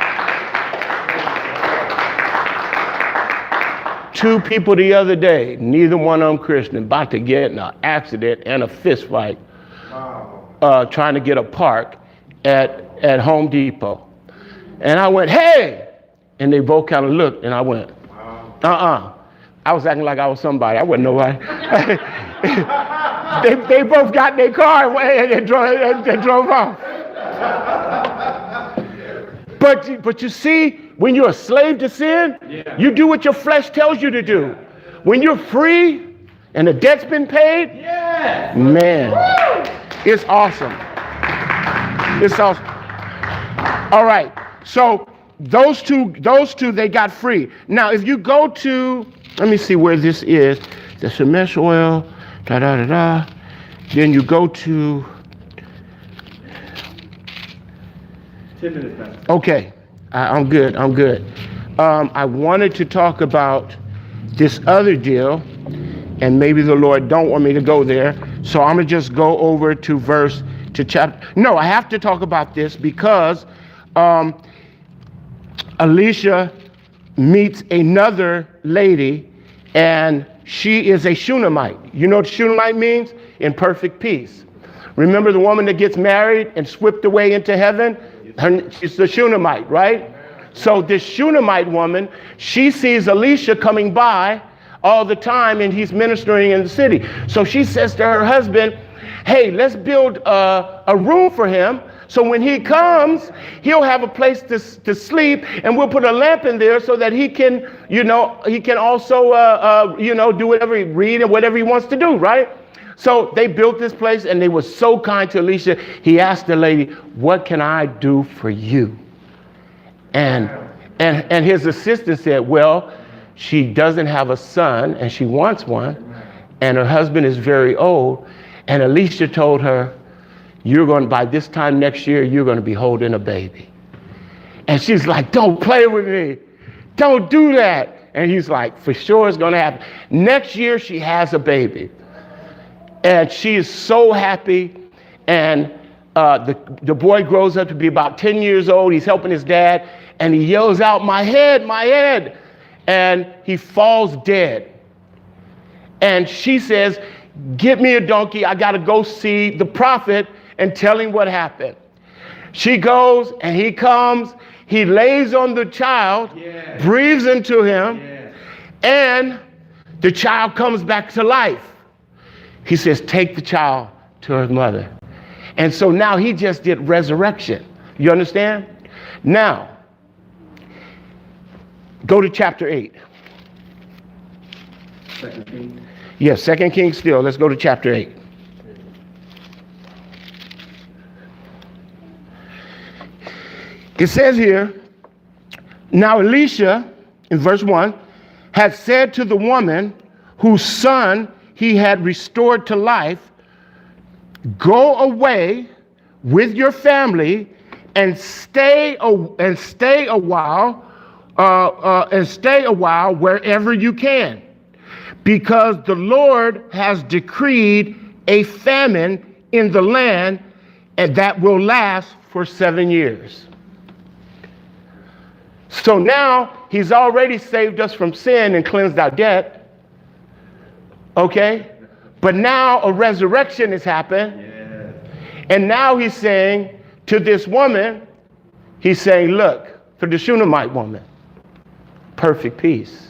Two people the other day, neither one of them Christian, about to get in an accident and a fist fight. Uh, trying to get a park at, at Home Depot. And I went, hey! And they both kind of looked, and I went, uh-uh. I was acting like I was somebody. I wasn't nobody. they, they both got in their car and they drove, and they drove off. But, but you see, when you're a slave to sin, yeah. you do what your flesh tells you to do. When you're free and the debt's been paid, yeah. man. Woo! It's awesome. It's awesome. All right. So those two, those two, they got free. Now, if you go to, let me see where this is. The Shemesh oil, da da da da. Then you go to. Ten minutes back. Okay. I, I'm good. I'm good. Um, I wanted to talk about this other deal, and maybe the Lord don't want me to go there. So I'm going to just go over to verse, to chapter. No, I have to talk about this because um, Elisha meets another lady, and she is a Shunammite. You know what Shunammite means? In perfect peace. Remember the woman that gets married and swept away into heaven? Her, she's the Shunammite, right? So this Shunammite woman, she sees Elisha coming by all the time, and he's ministering in the city. So she says to her husband, hey, let's build a, a room for him. So when he comes, he'll have a place to, to sleep, and we'll put a lamp in there so that he can, you know, he can also, uh, uh, you know, do whatever he read and whatever he wants to do, right? So they built this place and they were so kind to Elisha. He asked the lady, what can I do for you? And, and, and his assistant said, well, she doesn't have a son and she wants one. And her husband is very old. And Elisha told her, you're going to, by this time next year, you're going to be holding a baby. And she's like, don't play with me. Don't do that. And he's like, for sure it's going to happen. Next year, she has a baby. And she is so happy. And uh, the, the boy grows up to be about ten years old. He's helping his dad. And he yells out, my head, my head. And he falls dead. And she says, get me a donkey. I got to go see the prophet and tell him what happened. She goes and he comes. He lays on the child, yeah. breathes into him, yeah. and the child comes back to life. He says, take the child to her mother. And so now he just did resurrection. You understand? Now, go to chapter eight. Second Kings. Yes, Second Kings still. Let's go to chapter eight. It says here, now Elisha, in verse one, had said to the woman whose son he had restored to life, go away with your family and stay a, and stay a while uh, uh, and stay a while wherever you can, because the Lord has decreed a famine in the land, and that will last for seven years. So now he's already saved us from sin and cleansed our debt. Okay? But now a resurrection has happened. Yeah. And now he's saying to this woman, he's saying, look, for the Shunammite woman, perfect peace.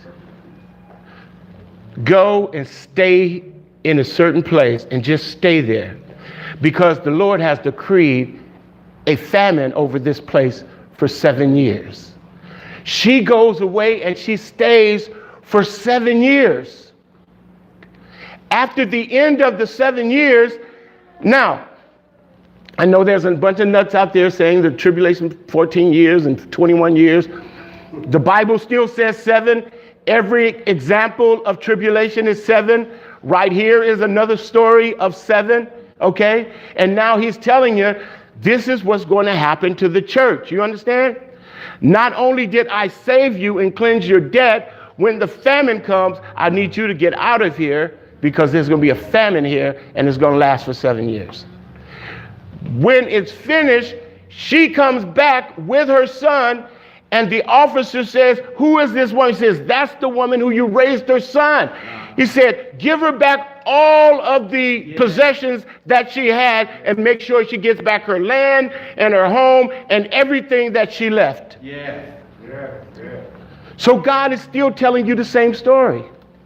Go and stay in a certain place and just stay there, because the Lord has decreed a famine over this place for seven years. She goes away and she stays for seven years. After the end of the seven years, now, I know there's a bunch of nuts out there saying the tribulation fourteen years and twenty-one years. The Bible still says seven. Every example of tribulation is seven. Right here is another story of seven, okay? And now he's telling you, this is what's going to happen to the church. You understand? Not only did I save you and cleanse your debt, when the famine comes, I need you to get out of here, because there's going to be a famine here and it's going to last for seven years. When it's finished, she comes back with her son, and the officer says, who is this woman? He says, that's the woman who you raised her son. He said, give her back all of the yeah. possessions that she had, and make sure she gets back her land and her home and everything that she left. Yeah. Yeah, yeah. So God is still telling you the same story.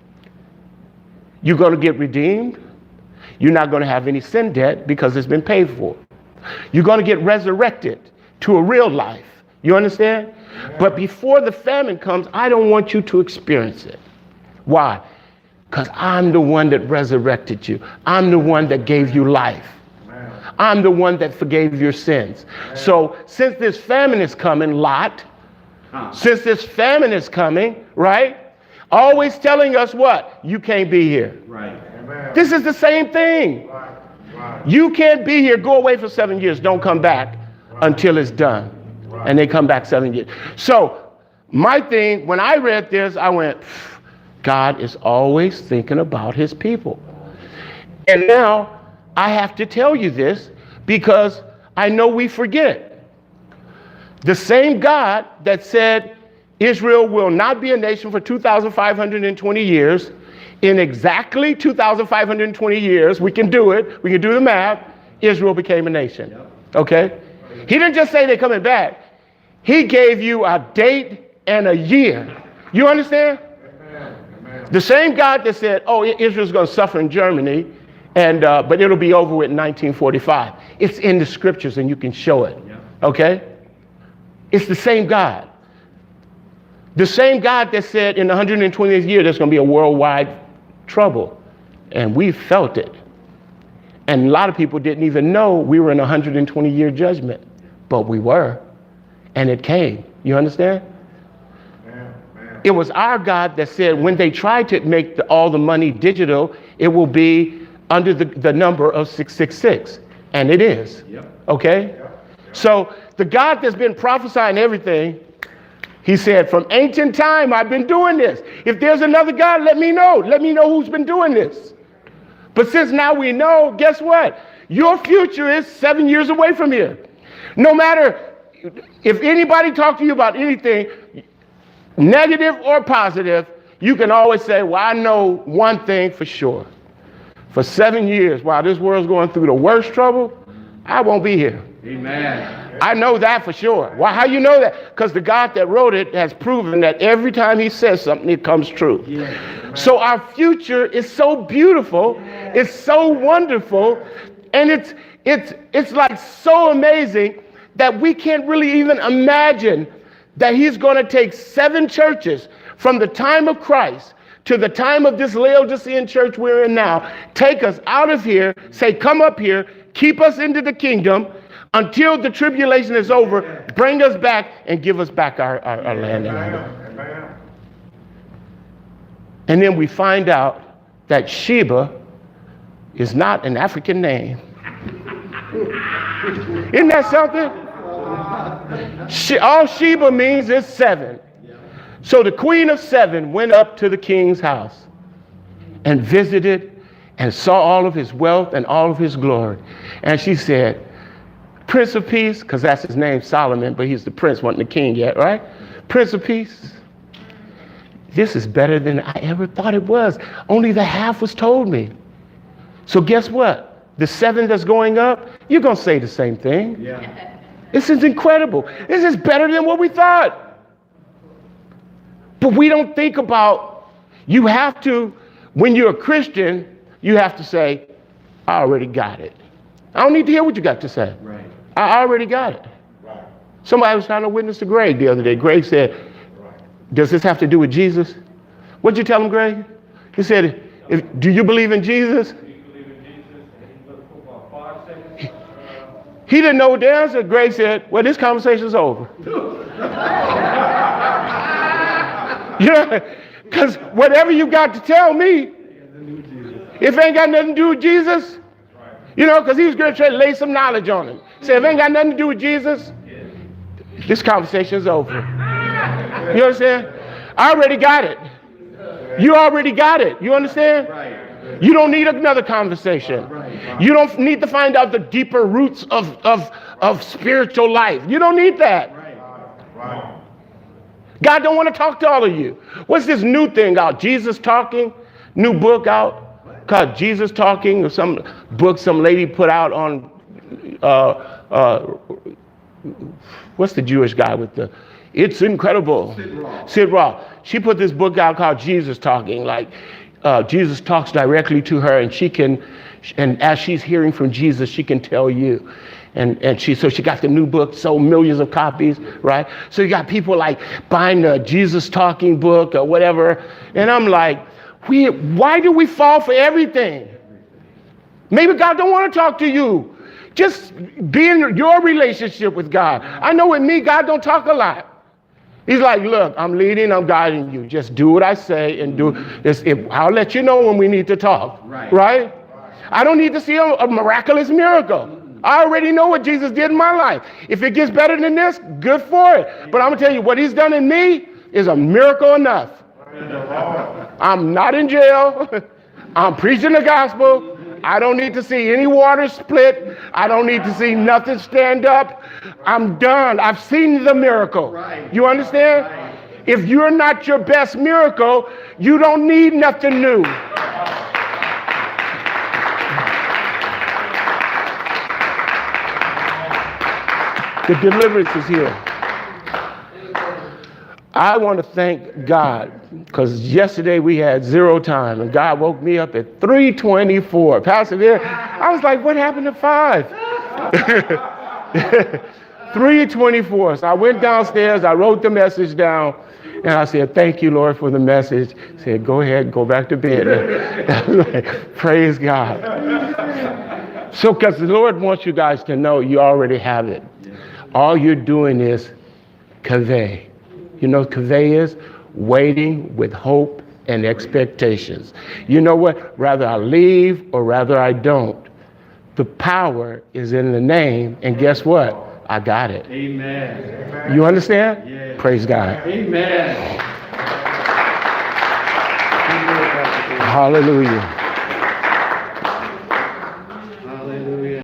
You're going to get redeemed. You're not going to have any sin debt because it's been paid for. You're going to get resurrected to a real life. You understand? Yeah. But before the famine comes, I don't want you to experience it. Why? Because I'm the one that resurrected you. I'm the one that gave you life. Man. I'm the one that forgave your sins. Man. So since this famine is coming, Lot, huh. since this famine is coming, right? Always telling us what? You can't be here. Right. Amen. This is the same thing. Right. Right. You can't be here. Go away for seven years. Don't come back right. until it's done. Right. And they come back seven years. So my thing, when I read this, I went, God is always thinking about his people. And now I have to tell you this because I know we forget. The same God that said Israel will not be a nation for two thousand five hundred twenty years, in exactly two thousand five hundred twenty years, we can do it, we can do the math, Israel became a nation. Okay? He didn't just say they're coming back. He gave you a date and a year. You understand? The same God that said, oh, Israel's going to suffer in Germany, and uh, but it'll be over with in nineteen forty-five. It's in the scriptures and you can show it. Okay? It's the same God. The same God that said in the one hundred twentieth year there's going to be a worldwide trouble. And we felt it. And a lot of people didn't even know we were in a one hundred twenty year judgment, but we were, and it came. You understand? Man, man. It was our God that said when they tried to make the, all the money digital, it will be under the, the number of six six six, and it is. Yep. Okay? Yep. Yep. So the God that's been prophesying everything, he said, from ancient time, I've been doing this. If there's another God, let me know. Let me know who's been doing this. But since now we know, guess what? Your future is seven years away from here. No matter if anybody talks to you about anything, negative or positive, you can always say, well, I know one thing for sure. For seven years, while this world's going through the worst trouble, I won't be here. Amen. I know that for sure. Why? How you know that? Because the God that wrote it has proven that every time he says something, it comes true. Yeah. So our future is so beautiful. It's so wonderful. And it's, it's, it's like so amazing that we can't really even imagine that he's going to take seven churches from the time of Christ to the time of this Laodicean church we're in now, take us out of here, say, come up here, keep us into the kingdom until the tribulation is over, bring us back and give us back our, our, our land. And, Amen. and then we find out that Sheba is not an African name. Isn't that something? She, all Sheba means is seven. So the queen of seven went up to the king's house and visited and saw all of his wealth and all of his glory. And she said, Prince of Peace, because that's his name, Solomon, but he's the prince, wasn't the king yet, right? Prince of Peace, this is better than I ever thought it was. Only the half was told me. So guess what? The seven that's going up, you're going to say the same thing. Yeah. This is incredible. This is better than what we thought. But we don't think about, you have to, when you're a Christian, you have to say, I already got it. I don't need to hear what you got to say. Right. I already got it. Right. Somebody was trying to witness to Greg the other day. Greg said, Right. does this have to do with Jesus? What'd you tell him, Greg? He said, if, do you believe in Jesus? He didn't know the answer. Greg said, well, this conversation's over. Yeah, because whatever you got to tell me, if it ain't got nothing to do with Jesus, you know, because he was going to try to lay some knowledge on him. Say, if it ain't got nothing to do with Jesus, this conversation's over. You understand? I already got it. You already got it. You understand? You don't need another conversation. You don't need to find out the deeper roots of, of, of spiritual life. You don't need that. Right. God don't want to talk to all of you. What's this new thing out? Jesus Talking? New book out called Jesus Talking, or some book some lady put out on, uh, uh, what's the Jewish guy with the, it's incredible. Sid Roth. Sid Roth. She put this book out called Jesus Talking, like uh, Jesus talks directly to her, and she can, and as she's hearing from Jesus, she can tell you. And and she so she got the new book, sold millions of copies, right? So you got people like buying the Jesus Talking book or whatever. And I'm like, we why do we fall for everything? Maybe God don't want to talk to you. Just be in your relationship with God. I know with me, God don't talk a lot. He's like, look, I'm leading, I'm guiding you. Just do what I say and do this. If, I'll let you know when we need to talk, right? right? I don't need to see a, a miraculous miracle. I already know what Jesus did in my life. If it gets better than this, good for it. But I'm going to tell you, what he's done in me is a miracle enough. I'm not in jail. I'm preaching the gospel. I don't need to see any water split. I don't need to see nothing stand up. I'm done. I've seen the miracle. You understand? If you're not your best miracle, you don't need nothing new. The deliverance is here. I want to thank God because yesterday we had zero time and God woke me up at three twenty-four. Pastor there, I was like, what happened to five? three twenty-four. So I went downstairs, I wrote the message down, and I said, thank you, Lord, for the message. I said, go ahead, go back to bed. Praise God. So, because the Lord wants you guys to know you already have it. All you're doing is kaveh. You know what kaveh is? Waiting with hope and expectations. You know what? Rather I leave or rather I don't. The power is in the name, and guess what? I got it. Amen. You understand? Yes. Praise God. Amen. Hallelujah.